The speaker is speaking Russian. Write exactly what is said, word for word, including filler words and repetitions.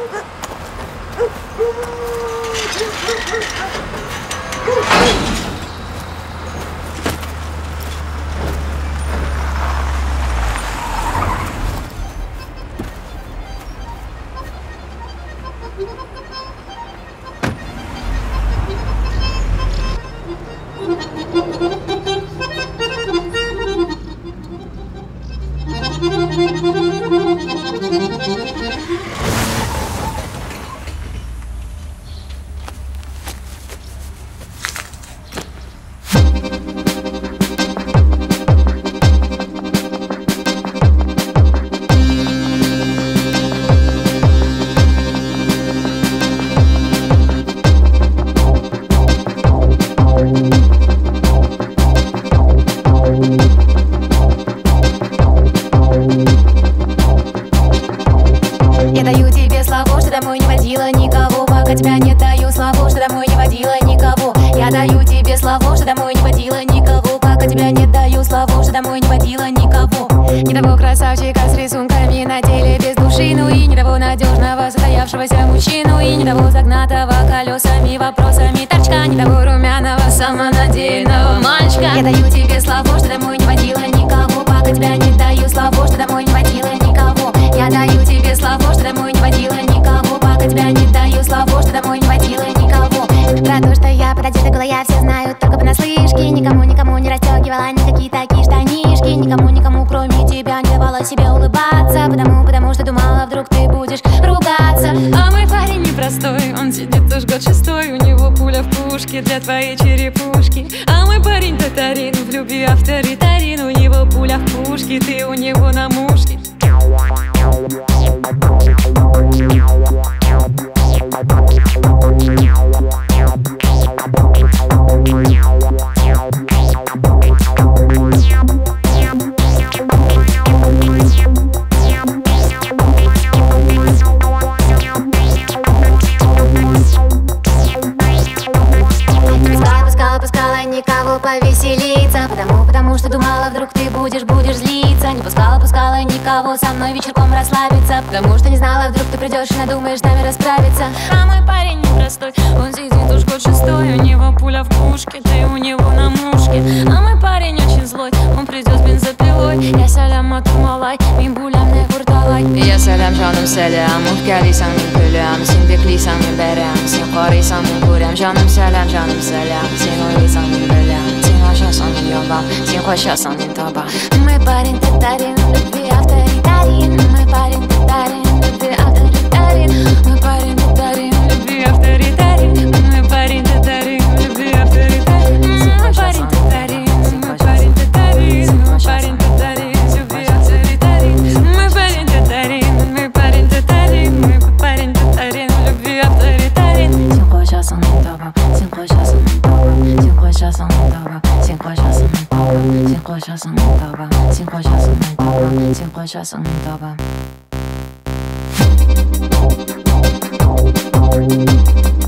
Я даю тебе слово, что домой не водила никого. Пока тебя нет, даю слово, что домой не водила никого. Я даю тебе слово, что домой не водила никого. Пока тебя нет, даю слово, что домой не водила никого. Не того красавчика с рисунками на теле без души, ну и не того надежного состоявшегося мужчину, и не того загнатого колесами вопросами торчка, не того румяного самонадеянного мальчика. Я даю тебе слово, что домой не водила никого. Пока тебя нет, даю слово, что домой не водила никого. Я даю тебе слово, что домой не водила никого. Пока тебя не даю слово, что домой не водила никого. Про то, что я под одеждой была, я все знаю только понаслышке. Никому, никому не расстегивала никакие такие штанишки. Никому, никому, кроме тебя, не давала себе улыбаться. Потому, потому что думала, вдруг ты будешь ругаться. А мой парень непростой, он сидит уж год шестой. У него пуля в пушке для твоей черепушки. А мой парень татарин, в любви авторитарин. У него пуля в пушке, ты у него на мушке. Никого повеселиться, потому, потому что думала, вдруг ты будешь, будешь злиться. Не пускала, пускала никого со мной вечерком расслабиться, потому что не знала, вдруг ты придешь и надумаешь с нами расправиться. А мой парень непростой, он сидит уж год шестой. У него пуля в пушке, ты у него на мушке. А мой парень очень злой, он придет с бензопилой. Я сәлем атырмалай, мен булям не курталай. Я сәлем жаным сәлем, ұлткәлисің мен күлем. Сен беклисің мен бәрем, сен қарисың мен көрем. Жаным сәлем, жаным сәлем, сен ойлисың мен білем. Сен ашасың мен ябам, сен қошасың мен табам. Мой парень татарин, в любви авторитарин. Мой парень татарин, в любви авторитарин. Мой парень татарин, в любви авторитарин. Мой парень татарин, в любви авторитарин. Мой парень татарин, мой парень татарин. Мой парень татарин, в любви авторитарин. Мой парень татарин, мой парень татарин. Мой парень татарин, в любви авторитарин. Сен қошасың мен табам, сен қошасың мен табам. Сен қошасың мен табам, сен қошасың мен табам. Сен қошасың мен табам, сен қошасың мен табам. Сен қошасың мен табам.